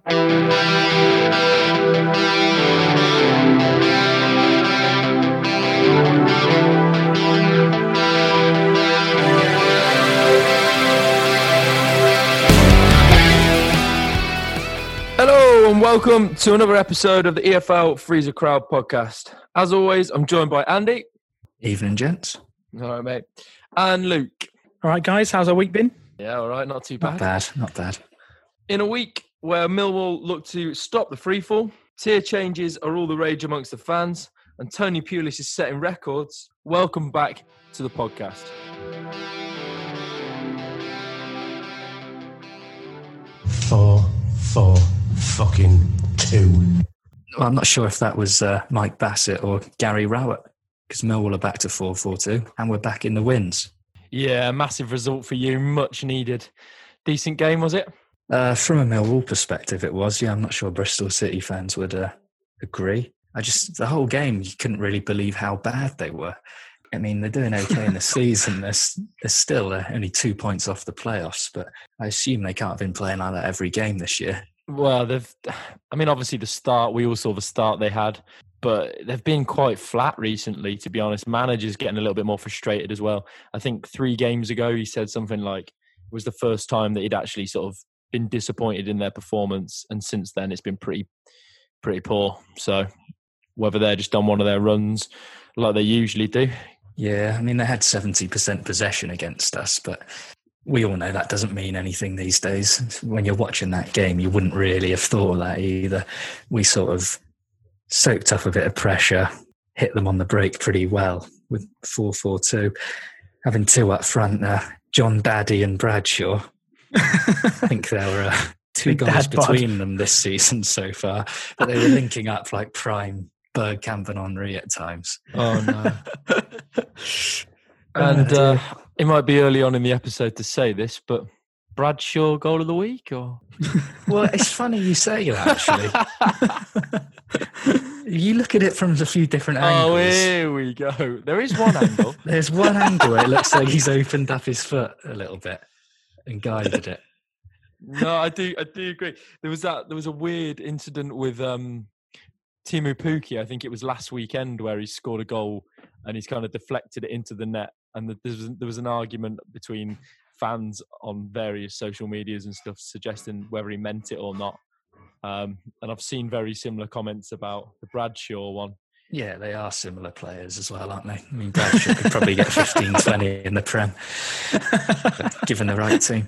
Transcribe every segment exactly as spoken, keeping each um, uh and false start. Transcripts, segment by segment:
Hello and welcome to another episode of the E F L Freezer Crowd podcast. As always, I'm joined by Andy. Evening, gents. All right, mate. And Luke. All right, guys. How's our week been? Yeah, all right. Not too bad. Not bad, not bad. In a week where Millwall look to stop the freefall, tier changes are all the rage amongst the fans, and Tony Pulis is setting records, welcome back to the podcast. Four, four, fucking two. Well, I'm not sure if that was uh, Mike Bassett or Gary Rowett, because Millwall are back to four four two, and we're back in the wins. Yeah, massive result for you, much needed. Decent game, was it? Uh, from a Millwall perspective, it was. Yeah, I'm not sure Bristol City fans would uh, agree. I just, the whole game, you couldn't really believe how bad they were. I mean, they're doing okay in the season. They're, they're still uh, only two points off the playoffs, but I assume they can't have been playing like that every game this year. Well, they've, I mean, obviously the start, we all saw the start they had, but they've been quite flat recently, to be honest. Manager's getting a little bit more frustrated as well. I think three games ago, he said something like it was the first time that he'd actually sort of been disappointed in their performance. And since then, it's been pretty, pretty poor. So whether they're just on one of their runs like they usually do. Yeah, I mean, they had seventy percent possession against us, but we all know that doesn't mean anything these days. When you're watching that game, you wouldn't really have thought of that either. We sort of soaked up a bit of pressure, hit them on the break pretty well with four four two. Having two up front, uh, John Daddy and Bradshaw. I think there were uh, two goals between them this season so far, but they were linking up like prime Bergkamp and Henry at times. Oh, no. And uh, it might be early on in the episode to say this, but Bradshaw goal of the week, or? Well, it's funny you say that, actually. You look at it from a few different angles. Oh, here we go. There is one angle. There's one angle where it looks like he's opened up his foot a little bit and guided it. No, I do. I do agree. There was that. There was a weird incident with um, Timu Pukki. I think it was last weekend where he scored a goal and he's kind of deflected it into the net. And the, there was there was an argument between fans on various social medias and stuff suggesting whether he meant it or not. Um, and I've seen very similar comments about the Bradshaw one. Yeah, they are similar players as well, aren't they? I mean, Bradshaw could probably get fifteen, twenty in the Prem, given the right team.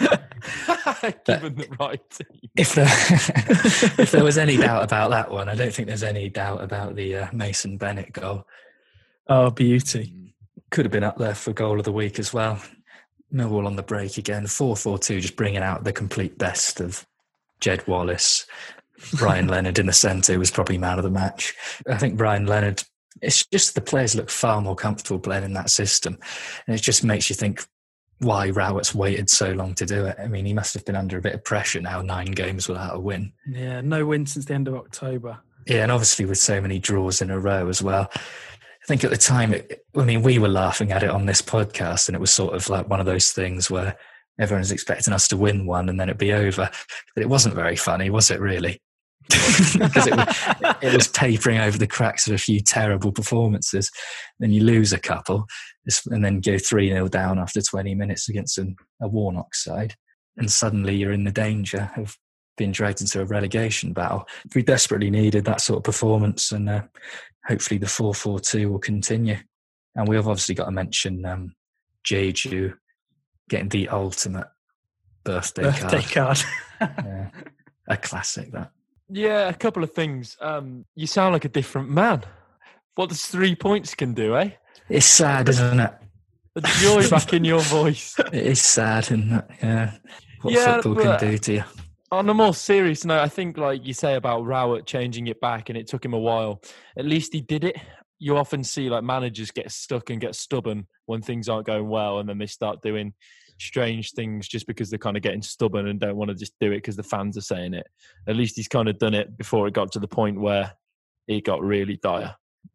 Given the right team. If there, if there was any doubt about that one, I don't think there's any doubt about the uh, Mason Bennett goal. Oh, beauty. Could have been up there for goal of the week as well. Millwall on the break again. four four two, just bringing out the complete best of Jed Wallace. Brian Leonard in the centre was probably man of the match. I think Brian Leonard, it's just the players look far more comfortable playing in that system. And it just makes you think why Rowett's waited so long to do it. I mean, he must have been under a bit of pressure now, nine games without a win. Yeah, no win since the end of October. Yeah, and obviously with so many draws in a row as well. I think at the time, it, I mean, we were laughing at it on this podcast, and it was sort of like one of those things where everyone's expecting us to win one and then it'd be over. But it wasn't very funny, was it really? Because it, it was papering over the cracks of a few terrible performances. Then you lose a couple and then go three nil down after twenty minutes against an, a Warnock side. And suddenly you're in the danger of being dragged into a relegation battle. We desperately needed that sort of performance, and uh, hopefully the four four two will continue. And we've obviously got to mention um, Jeju getting the ultimate birthday, birthday card. card. Yeah, a classic, that. Yeah, a couple of things. Um, you sound like a different man. What does three points can do, eh? It's sad, isn't it? The joy back in your voice. It is sad, isn't it? Yeah. What yeah, football can do to you. On a more serious note, I think, like you say about Rowett changing it back, and it took him a while. At least he did it. You often see like managers get stuck and get stubborn when things aren't going well, and then they start doing strange things just because they're kind of getting stubborn and don't want to just do it because the fans are saying it. At least he's kind of done it before it got to the point where it got really dire.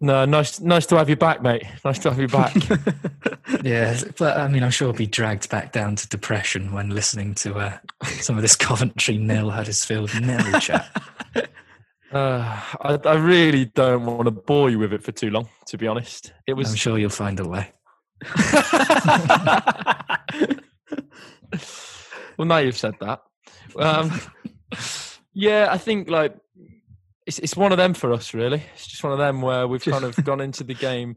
No, nice, nice to have you back, mate. Nice to have you back. Yeah, but I mean, I'm sure I'll be dragged back down to depression when listening to uh, some of this Coventry nil, Huddersfield nil chat. Uh, I, I really don't want to bore you with it for too long, to be honest. It was. I'm sure you'll find a way. Well, now you've said that. Um, yeah, I think like it's it's one of them for us, really. It's just one of them where we've kind of gone into the game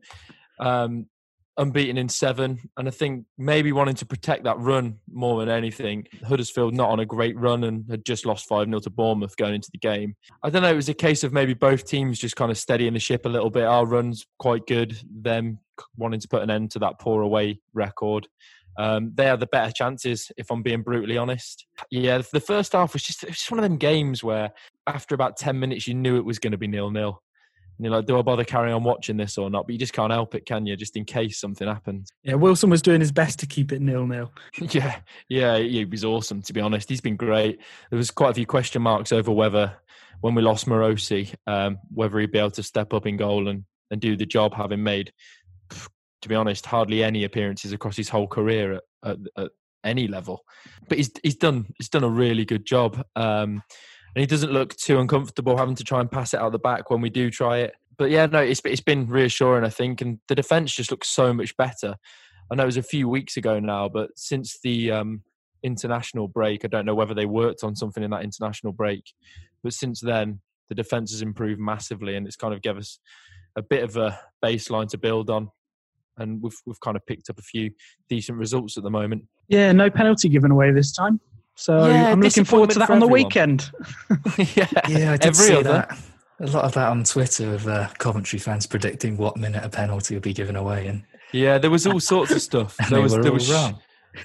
um, unbeaten in seven, and I think maybe wanting to protect that run more than anything. Huddersfield not on a great run and had just lost five nil to Bournemouth going into the game. I don't know, it was a case of maybe both teams just kind of steadying the ship a little bit. Our run's quite good, them wanting to put an end to that poor away record. Um, they had the better chances, if I'm being brutally honest. Yeah, the first half was just, it was just one of them games where after about ten minutes, you knew it was going to be nil-nil. And you're like, do I bother carrying on watching this or not? But you just can't help it, can you? Just in case something happens. Yeah, Wilson was doing his best to keep it nil-nil. yeah, yeah, he was awesome, to be honest. He's been great. There was quite a few question marks over whether, when we lost Morosi, um, whether he'd be able to step up in goal and, and do the job, having made, to be honest, hardly any appearances across his whole career at, at, at any level. But he's he's done he's done a really good job. Um, and he doesn't look too uncomfortable having to try and pass it out the back when we do try it. But yeah, no, it's it's been reassuring, I think. And the defence just looks so much better. I know it was a few weeks ago now, but since the um, international break, I don't know whether they worked on something in that international break. But since then, the defence has improved massively, and it's kind of given us a bit of a baseline to build on. And we've we've kind of picked up a few decent results at the moment. Yeah, no penalty given away this time. So Yeah, I'm looking forward to that on the everyone. weekend. yeah, Yeah, I did every see other. that. A lot of that on Twitter of uh, Coventry fans predicting what minute a penalty will be given away. And, Yeah, there was all sorts of stuff. and There they was were there all was wrong.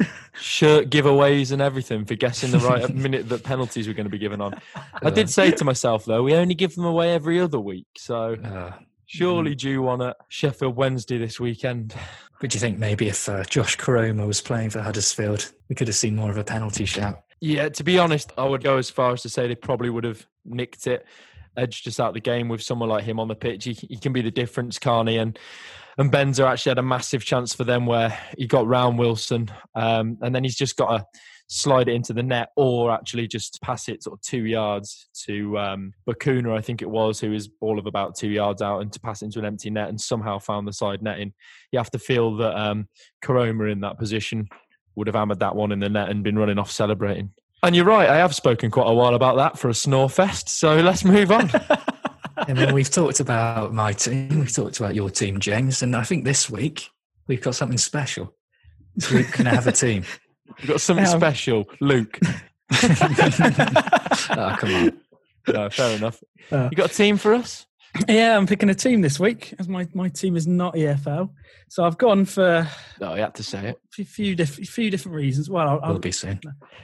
shirt giveaways and everything for guessing the right minute that penalties were going to be given on. I did say to myself though, we only give them away every other week, so Uh, surely due on at Sheffield Wednesday this weekend. but do you think maybe if uh, Josh Koroma was playing for Huddersfield, we could have seen more of a penalty shout? Yeah, to be honest, I would go as far as to say they probably would have nicked it, edged us out the game with someone like him on the pitch. He, he can be the difference, Carney. And, and Benza actually had a massive chance for them where he got round Wilson. Um, and then he's just got to slide it into the net or actually just pass it sort of two yards to um, Bakuna, I think it was, who is ball of about two yards out, and to pass it into an empty net and somehow found the side netting. You have to feel that um, Koroma in that position would have hammered that one in the net and been running off celebrating. And you're right, I have spoken quite a while about that for a snore fest, so let's move on. I mean, we've talked about my team, we've talked about your team, James, and I think this week we've got something special. Luke can have a team. We've got something Um, special. Luke. Oh, come on. No, fair enough. Uh, You got a team for us? yeah, I'm picking a team this week, as my, my team is not E F L. So I've gone for No, you had to say it. a few, diff- few different reasons. Well, I'll, I'll, Will be soon.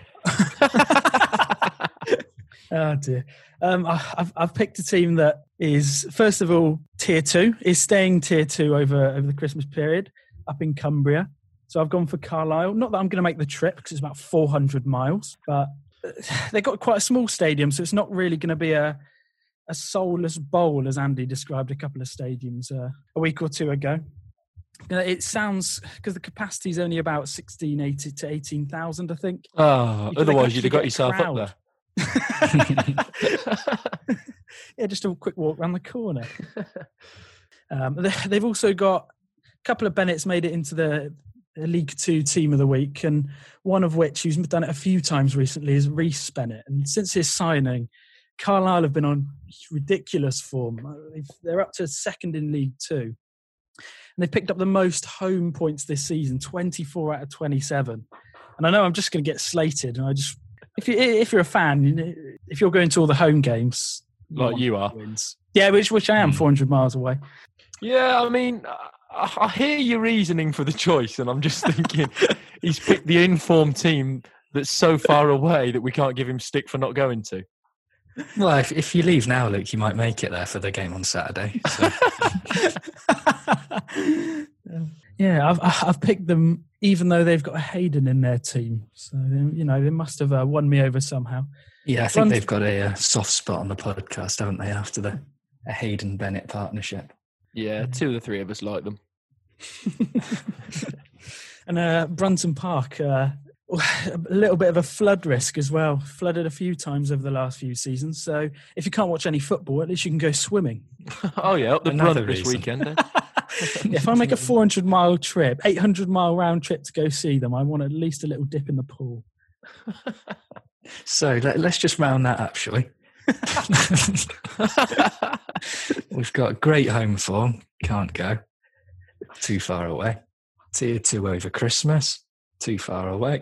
oh dear. Um, I, I've, I've picked a team that is, first of all, tier two, is staying tier two over, over the Christmas period up in Cumbria. So I've gone for Carlisle. Not that I'm going to make the trip because it's about four hundred miles, but they've got quite a small stadium, so it's not really going to be a, a soulless bowl, as Andy described a couple of stadiums uh, a week or two ago. You know, it sounds, because the capacity is only about sixteen eighty to eighteen thousand, I think. Oh, You could otherwise you'd actually have got get a yourself up crowd. there. Yeah, just a quick walk around the corner. um, they, they've also got a couple of Bennetts made it into the League Two Team of the Week, and one of which, who's done it a few times recently, is Reece Bennett. And since his signing, Carlisle have been on ridiculous form. They've, they're up to second in League Two. And they've picked up the most home points this season, twenty-four out of twenty-seven. And I know I'm just going to get slated. And I just, if you if you're a fan, you know, if you're going to all the home games, Like want you are. wins. Yeah, which which I am, four hundred miles away. Yeah, I mean, I, I hear your reasoning for the choice, and I'm just thinking he's picked the informed team that's so far away that we can't give him stick for not going to. Well, if, if you leave now, Luke, you might make it there for the game on Saturday. So. Yeah, I've I've picked them, even though they've got a Hayden in their team. So you know they must have uh, won me over somehow. Yeah, I think Run- they've got a, uh soft spot on the podcast, haven't they, after the a Hayden Bennett partnership? Yeah, two of the three of us like them. And uh, Brunton Park, uh, a little bit of a flood risk as well. Flooded a few times over the last few seasons. So if you can't watch any football, at least you can go swimming. Oh, yeah, up the Another Brunt this reason. weekend. Eh? Yeah, if I make a four hundred mile trip, eight hundred mile round trip to go see them, I want at least a little dip in the pool. So let, let's just round that up, shall we? We've got great home form. Can't go too far away. Tier two over Christmas. Too far away.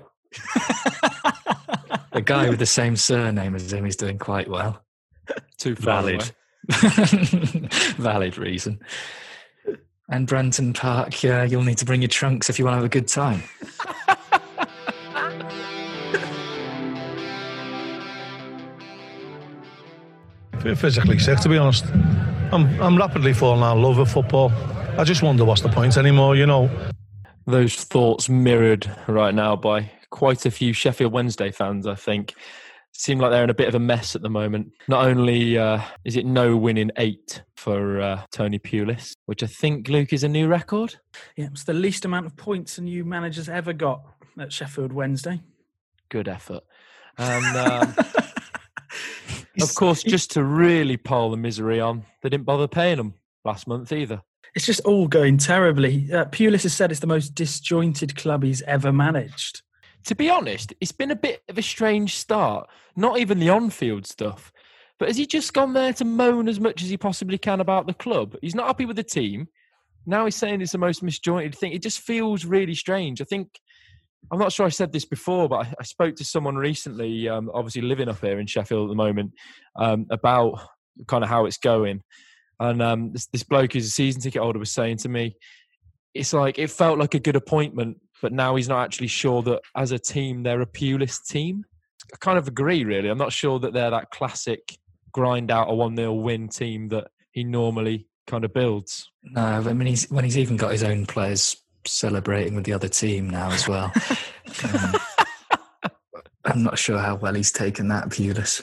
The guy with the same surname as him is doing quite well. Too far Valid. away. Valid reason. And Brunton Park, uh, you'll need to bring your trunks if you want to have a good time. Physically sick, to be honest. I'm I'm rapidly falling out of love with football. I just wonder what's the point anymore, you know. Those thoughts mirrored right now by quite a few Sheffield Wednesday fans, I think. Seem like they're in a bit of a mess at the moment. Not only uh, is it no win in eight for uh, Tony Pulis, which I think, Luke, is a new record. Yeah, it's the least amount of points a new manager's ever got at Sheffield Wednesday. Good effort. And um, of course, just to really pile the misery on, they didn't bother paying them last month either. It's just all going terribly. Uh, Pulis has said it's the most disjointed club he's ever managed. To be honest, it's been a bit of a strange start. Not even the on-field stuff. But has he just gone there to moan as much as he possibly can about the club? He's not happy with the team. Now he's saying it's the most misjointed thing. It just feels really strange. I think, I'm not sure I said this before, but I, I spoke to someone recently, um, obviously living up here in Sheffield at the moment, um, about kind of how it's going. And um, this, this bloke who's a season ticket holder was saying to me, it's like, it felt like a good appointment, but now he's not actually sure that as a team, they're a Pulis team. I kind of agree, really. I'm not sure that they're that classic grind out a one nil win team that he normally kind of builds. No, I mean, he's, when he's even got his own players celebrating with the other team now as well. um, I'm not sure how well he's taken that, Pulis.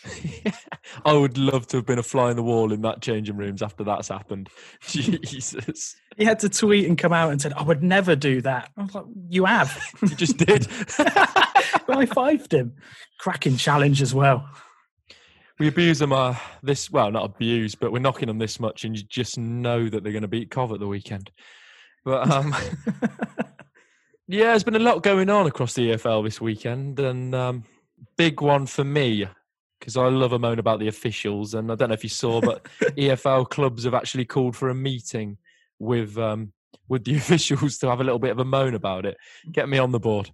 I would love to have been a fly on the wall in that changing rooms after that's happened. Jesus. He had to tweet and come out and said, I would never do that. I was like, you have. You just did. I fived him. Cracking challenge as well. We abuse them, uh, this, well, not abuse, but we're knocking them this much and you just know that they're going to beat Cov at the weekend. But, um, yeah, there's been a lot going on across the E F L this weekend and um, big one for me, because I love a moan about the officials. And I don't know if you saw, but E F L clubs have actually called for a meeting with um, with the officials to have a little bit of a moan about it. Get me on the board.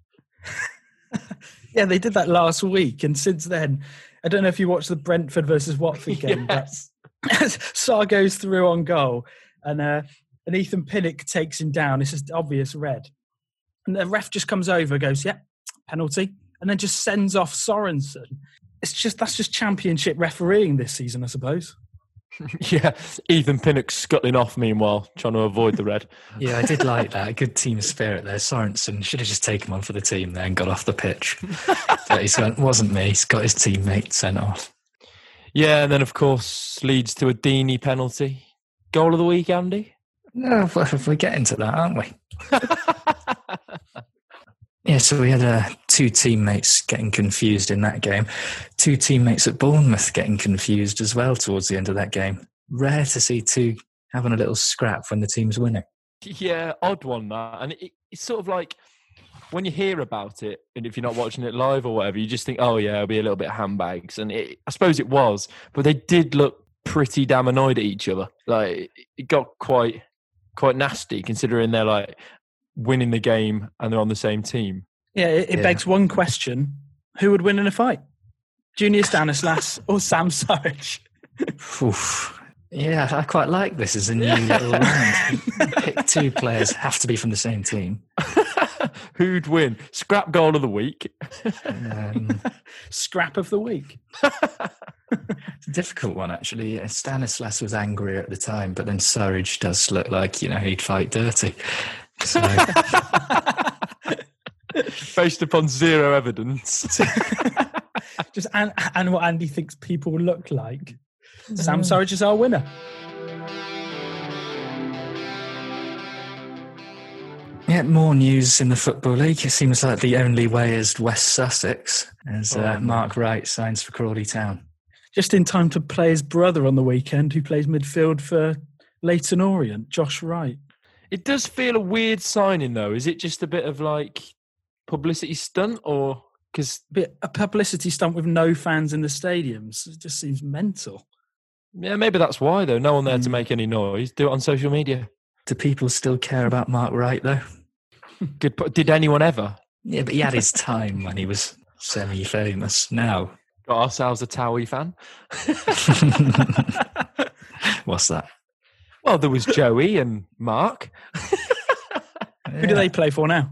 Yeah, they did that last week. And since then, I don't know if you watched the Brentford versus Watford game, Yes. but Sarr goes through on goal and, uh, and Ethan Pinnock takes him down. It's just obvious red. And the ref just comes over, goes, yeah, penalty, and then just sends off Sorensen. It's just, that's just championship refereeing this season, I suppose. Yeah, Ethan Pinnock scuttling off meanwhile, trying to avoid the red. Yeah, I did like that. Good team spirit there. Sorensen should have just taken one for the team there and got off the pitch. But he said, wasn't me. He's got his teammate sent off. Yeah, and then, of course, leads to a Deeney penalty. Goal of the week, Andy? No, we're getting to that, aren't we? Yeah, so we had uh, two teammates getting confused in that game. Two teammates at Bournemouth getting confused as well towards the end of that game. Rare to see two having a little scrap when the team's winning. Yeah, odd one, that. And it, it's sort of like, when you hear about it, and if you're not watching it live or whatever, you just think, oh, yeah, it'll be a little bit of handbags. And it, I suppose it was, but they did look pretty damn annoyed at each other. Like, it got quite quite nasty, considering they're, like, winning the game and they're on the same team. Yeah, it, it Yeah. begs one question. Who would win in a fight? Junior Stanislas or Sam Surridge? Oof. Yeah, I quite like this as a new little round. Pick two players, have to be from the same team. Who'd win? Scrap goal of the week. Um, Scrap of the week. it's a difficult one, actually. Yeah, Stanislas was angrier at the time, but then Surridge does look like, you know, he'd fight dirty. So, Based upon zero evidence. Just and, and what Andy thinks people look like. Sam Surridge is our winner. Yeah, more news in the Football League. It seems like the only way is West Sussex, as uh, Oh, Mark Wright signs for Crawley Town. Just in time to play his brother on the weekend, who plays midfield for Leyton Orient, Josh Wright. It does feel a weird signing, though. Is it just a bit of like publicity stunt, or because Bit a publicity stunt with no fans in the stadiums? It just seems mental. yeah, maybe that's why though. No one there to Mm. make any noise. Do it on social media. Do people still care about Mark Wright, though? Did did anyone ever? Yeah, but he had his time when he was semi-famous. Now, Got ourselves a Towie fan. what's that? Well, there was Joey and Mark. Who do they play for now?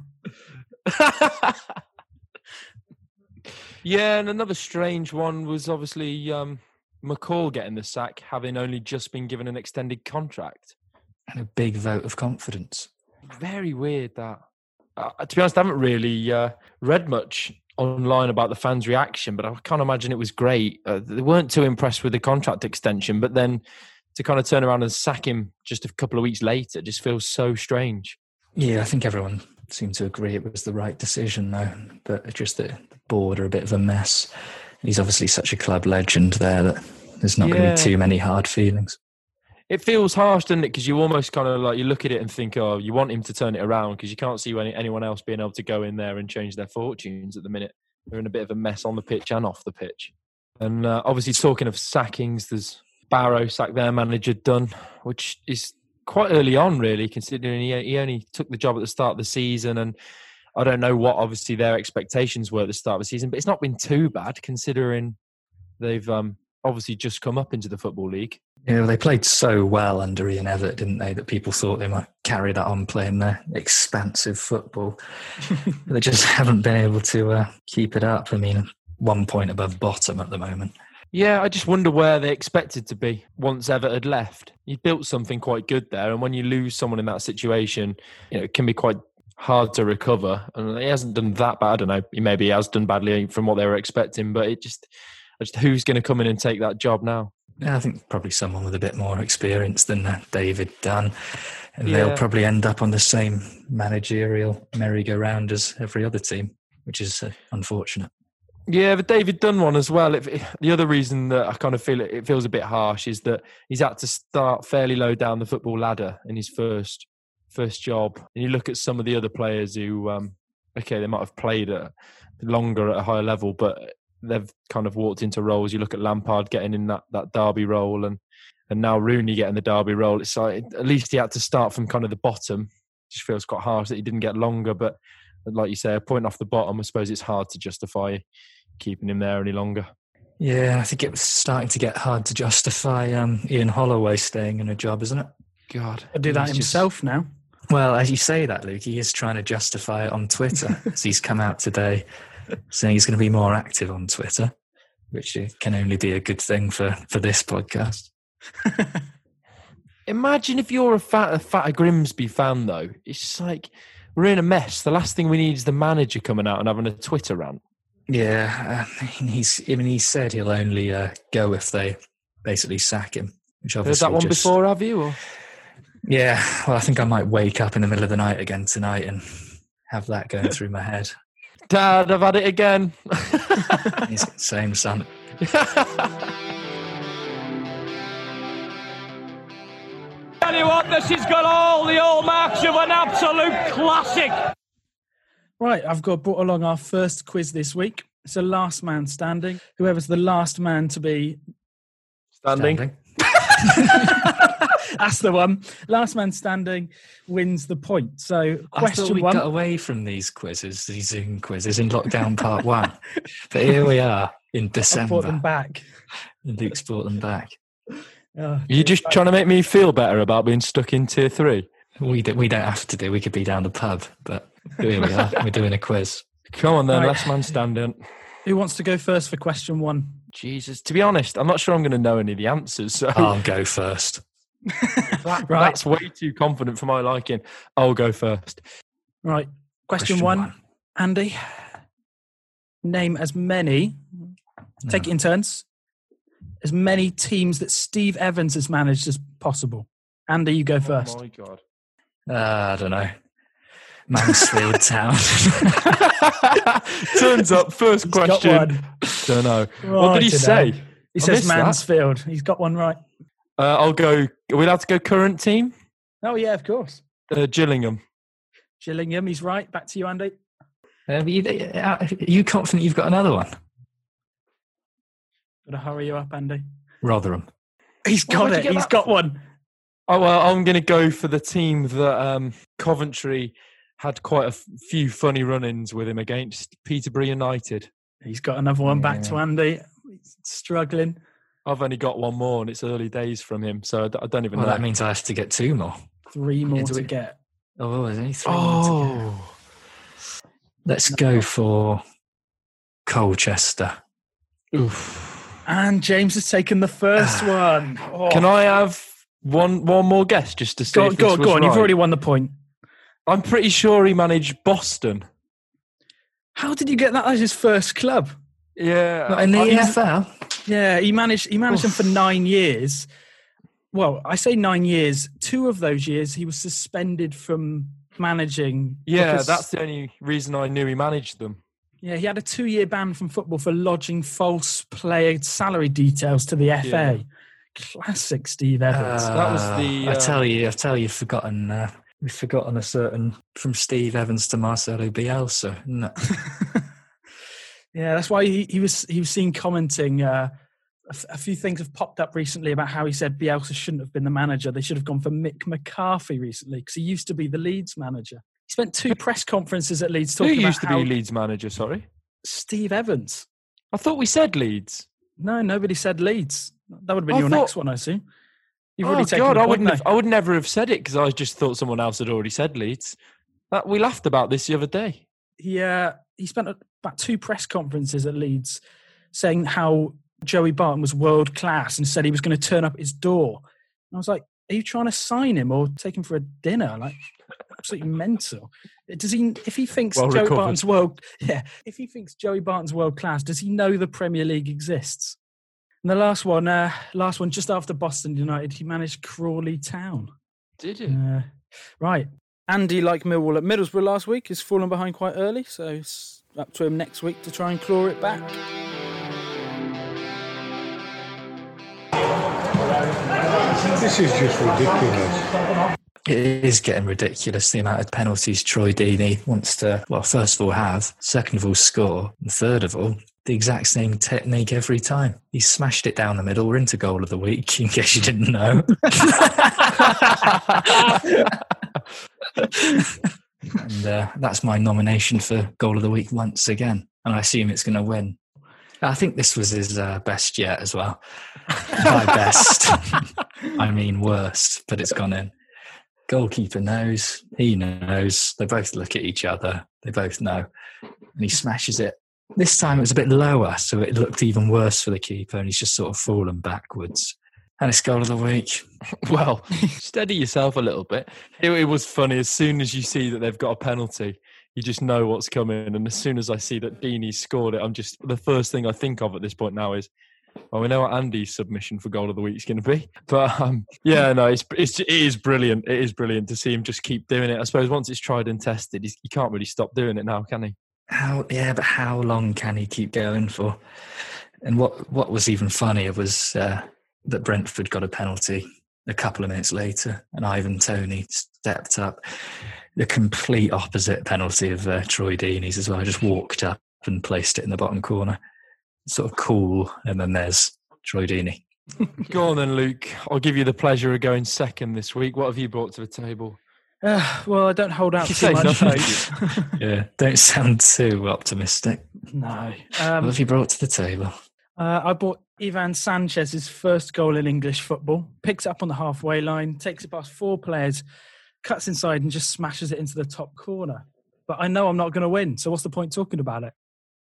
Yeah, and another strange one was obviously um, McCall getting the sack, having only just been given an extended contract. And a big vote of confidence. Very weird that. Uh, to be honest, I haven't really uh, read much online about the fans' reaction, but I can't imagine it was great. Uh, they weren't too impressed with the contract extension, but then to kind of turn around and sack him just a couple of weeks later just feels so strange. Yeah, I think everyone seemed to agree it was the right decision, though. But just the board are a bit of a mess. He's obviously such a club legend there that there's not going Yeah. to be too many hard feelings. It feels harsh, doesn't it? Because you almost kind of like, you look at it and think, oh, you want him to turn it around because you can't see any, anyone else being able to go in there and change their fortunes at the minute. They're in a bit of a mess on the pitch and off the pitch. And uh, obviously talking of sackings, there's Barrow sacked their manager Dunn, which is quite early on, really, considering he, he only took the job at the start of the season. And I don't know what obviously their expectations were at the start of the season, but it's not been too bad considering they've um, obviously just come up into the Football League. Yeah, well, they played so well under Ian Evatt, didn't they, that people thought they might carry that on playing their expansive football. They just haven't been able to uh, keep it up. I mean, one point above bottom at the moment. Yeah, I just wonder where they expected to be once Evatt had left. You built something quite good there, and when you lose someone in that situation, you know, it can be quite hard to recover. And he hasn't done that bad. I don't know. He maybe has done badly from what they were expecting, but it just, just who's going to come in and take that job now? Yeah, I think probably someone with a bit more experience than uh, David Dunn. And Yeah. they'll probably end up on the same managerial merry-go-round as every other team, which is uh, unfortunate. Yeah, the David Dunn one as well. It, it- the other reason that I kind of feel it, it feels a bit harsh is that he's had to start fairly low down the football ladder in his first first job. And you look at some of the other players who, um, okay, they might have played at, longer at a higher level, but they've kind of walked into roles. You look at Lampard getting in that, that Derby role, and and now Rooney getting the Derby role. It's like, at least he had to start from kind of the bottom. Just feels quite harsh that he didn't get longer, but like you say, a point off the bottom, I suppose it's hard to justify keeping him there any longer. Yeah, I think it was starting to get hard to justify um, Ian Holloway staying in a job, isn't it? God. He'll do that he's just- himself now. Well, as you say that, Luke, he is trying to justify it on Twitter. So he's come out today saying he's going to be more active on Twitter, which can only be a good thing for, for this podcast. Imagine if you're a fat, a fat Grimsby fan, though. It's just like, we're in a mess. The last thing we need is the manager coming out and having a Twitter rant. Yeah, uh, he's. I mean, he said he'll only uh, go if they basically sack him. Which Heard obviously that one just, before, have you? Or? Yeah, well, I think I might wake up in the middle of the night again tonight and have that going through my head. Dad, I've had it again. He's same, son. Tell you what, this has got all the hallmarks of an absolute classic. Right, I've got brought along our first quiz this week. It's a last man standing. Whoever's the last man to be... Standing. Standing. That's the one. Last man standing wins the point. So I thought question we one. got away from these quizzes, these Zoom quizzes in lockdown part one. But here we are in I December. brought them back. And Luke's brought them back. Oh, Are you just trying to make me feel better about being stuck in tier three? We, do, we don't have to do. We could be down the pub. But here we are. We're doing a quiz. Come on then, Right. last man standing. Who wants to go first for question one? Jesus. To be honest, I'm not sure I'm going to know any of the answers. So I'll go first. that, Right. that's way too confident for my liking. I'll go first. Right. Question, Question one. one. Andy, name as many, take it in turns, as many teams that Steve Evans has managed as possible. Andy, you go first. Oh my God. Uh, I don't know. Mansfield Town. Turns up, first He's got question. one. Don't know. What did he Right, say? today. He I says missed that. Mansfield. He's got one right. Uh, I'll go. Are we allowed to go current team? Oh, yeah, of course. Uh, Gillingham. Gillingham, he's right. Back to you, Andy. Uh, you, are you confident you've got another one? Got to hurry you up, Andy. Rotherham. He's Well, got where'd you it. get He's that got one. Oh, well, I'm going to go for the team that um, Coventry had quite a f- few funny run-ins with him against, Peterborough United. He's got another one back to Yeah. Andy. He's struggling. I've only got one more, and it's early days from him, so I d- I don't even Well, know. that means I have to get two more. Three more Yeah, do to we- get. Oh, there's only three more to go. Oh, Let's go for Colchester. oof. And James has taken the first one. Oh. Can I have one one more guess just to see Go, if go, this was go on. You've right? already won the point. I'm pretty sure he managed Boston. How did you get that as his first club? Yeah, Not in the I- E F L? Yeah, he managed. He managed them for Oof. nine years. Well, I say nine years. Two of those years, he was suspended from managing. Yeah, because- that's the only reason I knew he managed them. Yeah, he had a two-year ban from football for lodging false player salary details to the F A. Yeah. Classic Steve Evans. that was the, I uh, tell you, I tell you, you've forgotten. Uh, we've forgotten a certain from Steve Evans to Marcelo Bielsa. isn't it? Yeah, that's why he, he was he was seen commenting. Uh, a, f- a few things have popped up recently about how he said Bielsa shouldn't have been the manager. They should have gone for Mick McCarthy recently because he used to be the Leeds manager. He spent two press conferences at Leeds Who talking about used to how be Leeds manager, sorry? Steve Evans. I thought we said Leeds. No, nobody said Leeds. That would have been I your thought- next one, I assume. You've oh, already taken God, the I point wouldn't, now. have, I would never have said it because I just thought someone else had already said Leeds. That, we laughed about this the other day. He uh, he spent about two press conferences at Leeds saying how Joey Barton was world class and said he was going to turn up at his door. And I was like, are you trying to sign him or take him for a dinner? Like, absolutely mental. Does he? If he thinks Well Joey recovered. Barton's world, yeah, if he thinks Joey Barton's world class, does he know the Premier League exists? And the last one, uh, last one, just after Boston United, he managed Crawley Town. Did Uh, right. Andy, like Millwall at Middlesbrough last week, has fallen behind quite early, so it's up to him next week to try and claw it back. This is just ridiculous. It is getting ridiculous, the amount of penalties Troy Deeney wants to, well, first of all, have, second of all, score, and third of all, the exact same technique every time. He smashed it down the middle. We're into goal of the week, in case you didn't know. and uh, that's my nomination for goal of the week once again. And I assume it's going to win. I think this was his uh, best yet as well. By best, I mean worst, but it's gone in. Goalkeeper knows, he knows, they both look at each other, they both know, and he smashes it. This time it was a bit lower, so it looked even worse for the keeper, and he's just sort of fallen backwards. And it's goal of the week. Well, steady yourself a little bit. It, it was funny. As soon as you see that they've got a penalty, you just know what's coming. And as soon as I see that Deeney scored it, I'm just the first thing I think of at this point now is, well, we know what Andy's submission for goal of the week is going to be. But um, yeah, no, it's, it's it is brilliant. It is brilliant to see him just keep doing it. I suppose once it's tried and tested, he's, he can't really stop doing it now, can he? How? Yeah, but how long can he keep going for? And what what was even funnier was uh, that Brentford got a penalty a couple of minutes later, and Ivan Toney stepped up. The complete opposite penalty of uh, Troy Deeney's as well. I just walked up and placed it in the bottom corner. Sort of cool, and then there's Troy Deeney. Go on then, Luke. I'll give you the pleasure of going second this week. What have you brought to the table? Uh, well, I don't hold out You too say much nothing. hope. Yeah, don't sound too optimistic. No. What Um, have you brought to the table? uh, I bought Ivan Sanchez's first goal in English football. Picks it up on the halfway line, takes it past four players, cuts inside and just smashes it into the top corner. But I know I'm not going to win, so what's the point talking about it?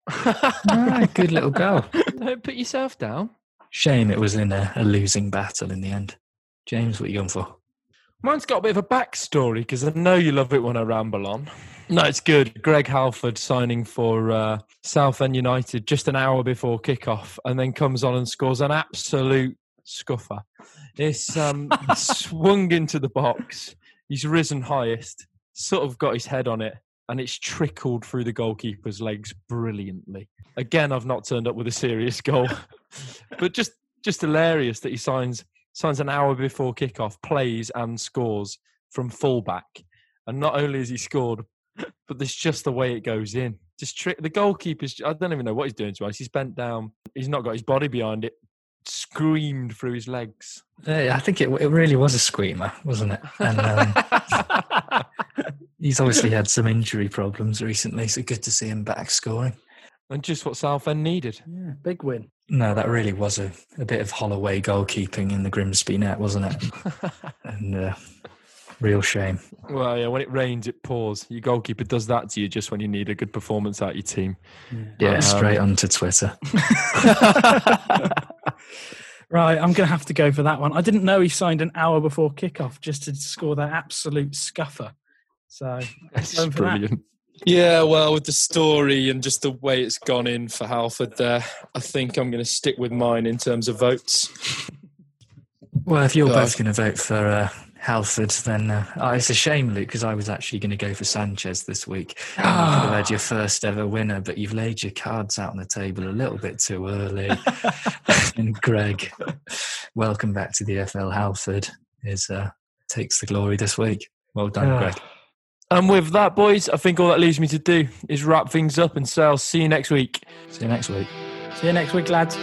Ah, good little goal. Don't put yourself down. Shame it was in a, a losing battle in the end. James, what are you going for? Mine's got a bit of a backstory because I know you love it when I ramble on. No, it's good. Greg Halford signing for uh, Southend United just an hour before kickoff, and then comes on and scores an absolute scuffer. It's um, swung into the box. He's risen highest. sort of got his head on it, and it's trickled through the goalkeeper's legs brilliantly. Again, I've not turned up with a serious goal, but just just hilarious that he signs signs an hour before kickoff, plays and scores from fullback, and not only has he scored, but there's just the way it goes in. Just trick the goalkeeper's. I don't even know what he's doing to us. He's bent down. He's not got his body behind it. Screamed through his legs. Yeah, I think it it really was a screamer, wasn't it? And um, he's obviously had some injury problems recently, so good to see him back scoring. And just what Southend needed. Yeah, big win. No, that really was a, a bit of Holloway goalkeeping in the Grimsby net, wasn't it? And uh, real shame. Well, yeah, when it rains, it pours. Your goalkeeper does that to you just when you need a good performance out of your team. Yeah, yeah um, straight onto Twitter. Right, I'm going to have to go for that one. I didn't know he signed an hour before kickoff just to score that absolute scuffer. So, that's brilliant. Yeah, well, with the story and just the way it's gone in for Halford there, I think I'm going to stick with mine in terms of votes. Well, if you're God. both going to vote for uh, Halford, then uh, oh, it's a shame, Luke, because I was actually going to go for Sanchez this week. Oh. You could have had your first ever winner, but you've laid your cards out on the table a little bit too early. And Greg, welcome back to the F L. Halford is uh, takes the glory this week. Well done, oh. Greg. And with that, boys, I think all that leaves me to do is wrap things up and say I'll see you next week. See you next week. See you next week, lads.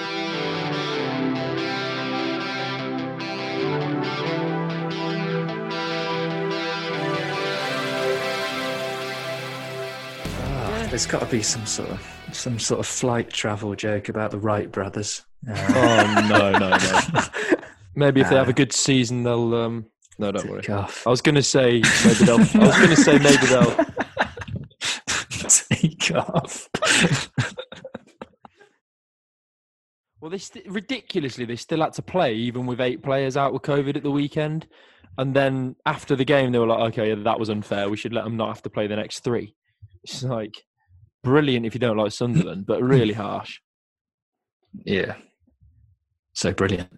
There's got to be some sort of some sort of flight travel joke about the Wright brothers. Uh, oh no, no, no. Maybe if uh, they have a good season, they'll. Um, no, don't worry. Off. I was going to say maybe they'll. I was going to say maybe they'll take off. Well, they st- ridiculously they still had to play even with eight players out with COVID at the weekend, and then after the game they were like, "Okay, yeah, that was unfair. We should let them not have to play the next three." It's like. Brilliant if you don't like Sunderland, but really harsh. Yeah. So brilliant.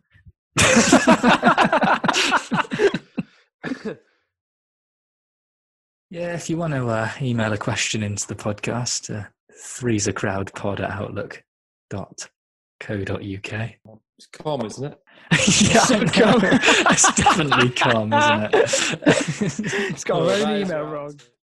Yeah, if you want to uh, email a question into the podcast, uh, threesercrowdpod at outlook dot co dot uk. It's calm, isn't it? Yeah, so calm. It's definitely calm, isn't it? It's got oh, an email wrong.